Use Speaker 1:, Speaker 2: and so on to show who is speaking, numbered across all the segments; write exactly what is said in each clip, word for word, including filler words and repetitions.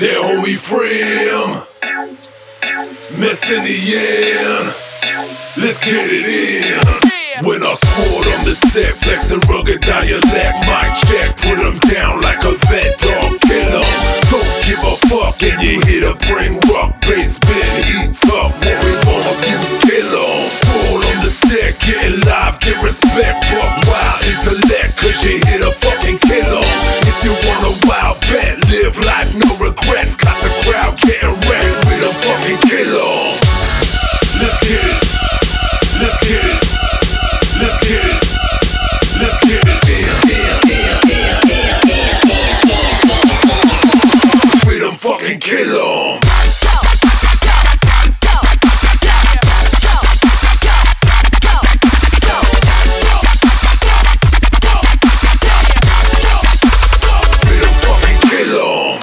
Speaker 1: That homie Frem, mess in the end. Let's get it in. When I sport on the set, flexing rugged dialect, mic check, put them down like a vet, dog, kill 'em. Don't give a fuck, and you hear the bring rock, bass, bend, heat up, what we want of you, kill 'em. Sport on the set, getting live, get respect, fuck wild intellect, cause you hear the fucking kill 'em. If you want a wild bet, live life, no regrets, got the crowd getting wrecked, we the fucking kill 'em. Let's get it, let's get it. Let's get it, let's get it. We done fucking kill 'em. We done fucking kill 'em.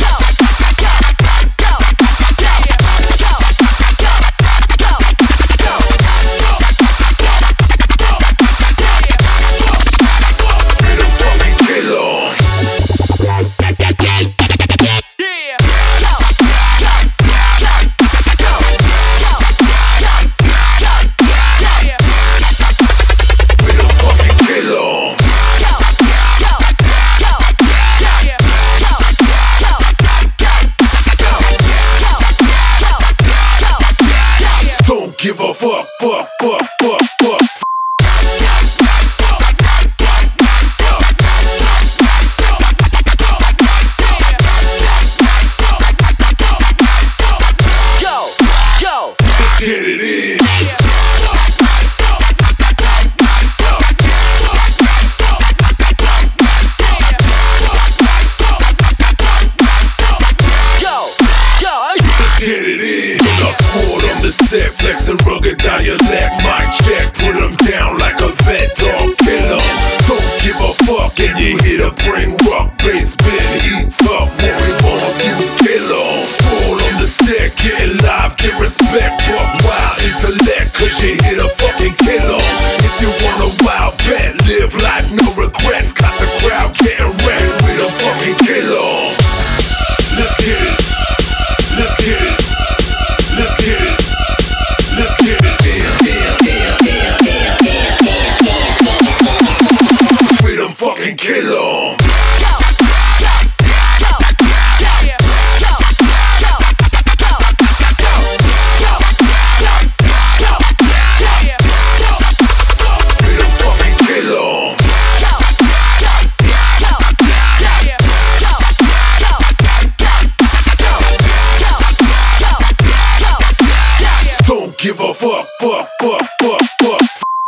Speaker 1: Don't give a fuck, fuck, fuck, fuck, fuck. Let's get it in. Let's get it in. I sport on the set, flexing rugged dialect, mic check, put them down like a vet, dog, kill 'em. Don't give a fuck, and you hear the bring rock, bass, bend, heat up, what we want of you, kill 'em. Sport on the set, getting live, get respect, fuck wild intellect, cause you hear the fucking kill 'em. If you want a wild bet, live life, no regrets, got the crowd getting wrecked, we the fucking kill 'em. Let's get it, let's get it. Let's get it, let's get it. We done fucking kill 'em. We done fucking kill 'em. Don't give a fuck, fuck, fuck, fuck, fuck.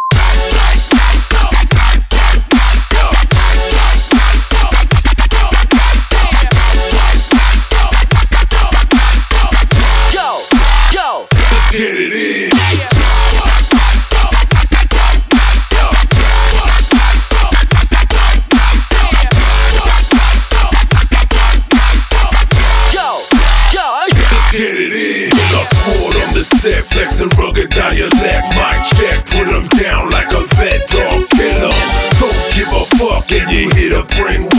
Speaker 1: Let's get it in. Let's get it in. I sport on the set, flexing rugged dialect, mic check, put them down like a vet, dog, kill 'em. Don't give a fuck, and you hear the bring